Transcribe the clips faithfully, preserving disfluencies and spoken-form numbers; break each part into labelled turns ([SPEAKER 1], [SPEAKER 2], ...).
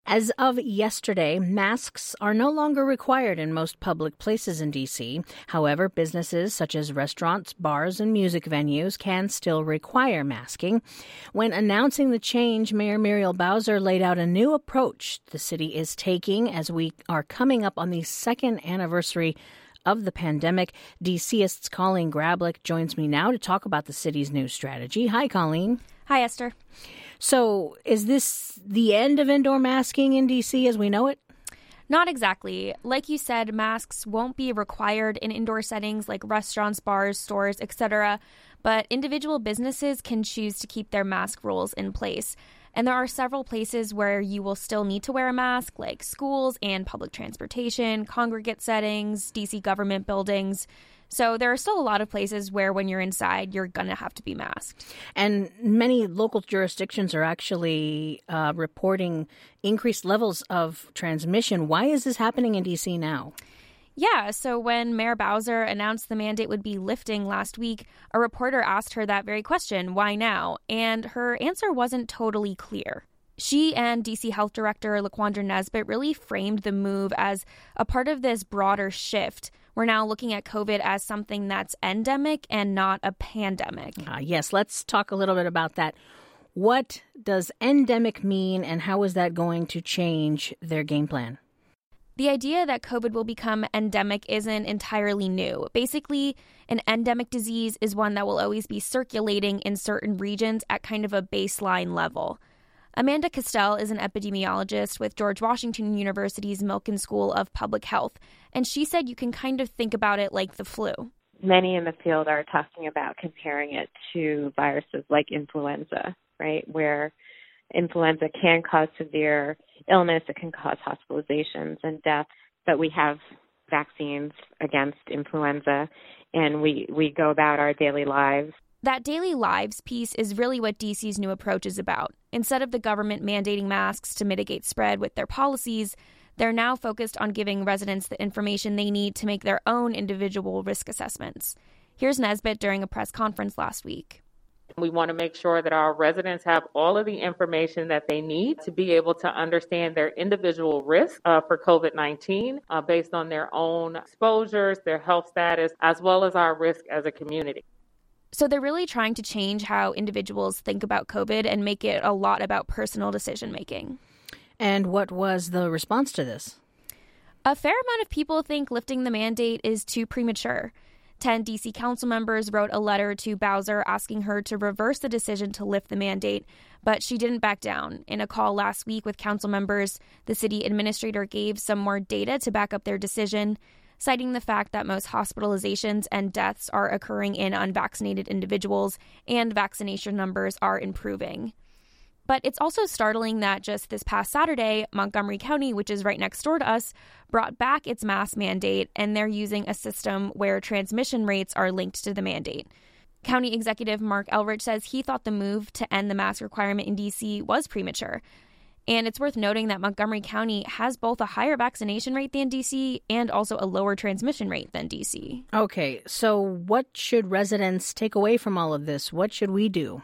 [SPEAKER 1] As of yesterday, masks are no longer required in most public places in D C. However, businesses such as restaurants, bars, and music venues can still require masking. When announcing the change, Mayor Muriel Bowser laid out a new approach the city is taking as we are coming up on the second anniversary of the pandemic. DCist Colleen Grablick joins me now to talk about the city's new strategy. Hi, Colleen.
[SPEAKER 2] Hi, Esther.
[SPEAKER 1] So is this the end of indoor masking in D C as we know it?
[SPEAKER 2] Not exactly. Like you said, masks won't be required in indoor settings like restaurants, bars, stores, et cetera, but individual businesses can choose to keep their mask rules in place. And there are several places where you will still need to wear a mask, like schools and public transportation, congregate settings, D C government buildings. So there are still a lot of places where when you're inside, you're going to have to be masked.
[SPEAKER 1] And many local jurisdictions are actually uh, reporting increased levels of transmission. Why is this happening in D C now?
[SPEAKER 2] Yeah, so when Mayor Bowser announced the mandate would be lifting last week, a reporter asked her that very question, why now? And her answer wasn't totally clear. She and D C Health Director Laquandra Nesbitt really framed the move as a part of this broader shift. We're now looking at COVID as something that's endemic and not a pandemic.
[SPEAKER 1] Uh, yes, let's talk a little bit about that. What does endemic mean, and how is that going to change their game plan?
[SPEAKER 2] The idea that COVID will become endemic isn't entirely new. Basically, an endemic disease is one that will always be circulating in certain regions at kind of a baseline level. Amanda Castell is an epidemiologist with George Washington University's Milken School of Public Health, and she said you can kind of think about it like the flu.
[SPEAKER 3] Many in the field are talking about comparing it to viruses like influenza, right, where influenza can cause severe illness, it can cause hospitalizations and deaths, but we have vaccines against influenza, and we, we go about our daily lives.
[SPEAKER 2] That daily lives piece is really what D C's new approach is about. Instead of the government mandating masks to mitigate spread with their policies, they're now focused on giving residents the information they need to make their own individual risk assessments. Here's Nesbitt during a press conference last week.
[SPEAKER 4] We want to make sure that our residents have all of the information that they need to be able to understand their individual risk uh, for COVID nineteen uh, based on their own exposures, their health status, as well as our risk as a community.
[SPEAKER 2] So they're really trying to change how individuals think about COVID and make it a lot about personal decision making.
[SPEAKER 1] And what was the response to this?
[SPEAKER 2] A fair amount of people think lifting the mandate is too premature. Ten D C council members wrote a letter to Bowser asking her to reverse the decision to lift the mandate, but she didn't back down. In a call last week with council members, the city administrator gave some more data to back up their decision, citing the fact that most hospitalizations and deaths are occurring in unvaccinated individuals and vaccination numbers are improving. But it's also startling that just this past Saturday, Montgomery County, which is right next door to us, brought back its mask mandate, and they're using a system where transmission rates are linked to the mandate. County Executive Mark Elrich says he thought the move to end the mask requirement in D C was premature. And it's worth noting that Montgomery County has both a higher vaccination rate than D C and also a lower transmission rate than D C.
[SPEAKER 1] Okay, so what should residents take away from all of this? What should we do?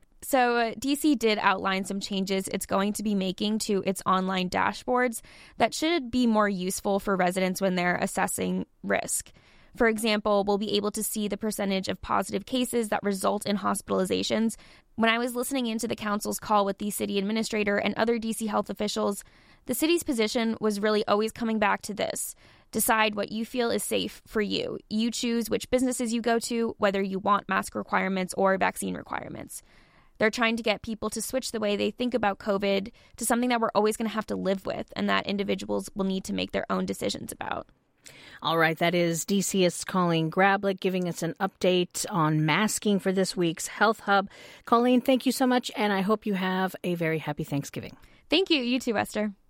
[SPEAKER 2] So uh, D C did outline some changes it's going to be making to its online dashboards that should be more useful for residents when they're assessing risk. For example, we'll be able to see the percentage of positive cases that result in hospitalizations. When I was listening into the council's call with the city administrator and other D C health officials, the city's position was really always coming back to this. Decide what you feel is safe for you. You choose which businesses you go to, whether you want mask requirements or vaccine requirements. They're trying to get people to switch the way they think about COVID to something that we're always going to have to live with and that individuals will need to make their own decisions about.
[SPEAKER 1] All right, that is DCist Colleen Grablick giving us an update on masking for this week's Health Hub. Colleen, thank you so much, and I hope you have a very happy Thanksgiving.
[SPEAKER 2] Thank you. You too, Esther.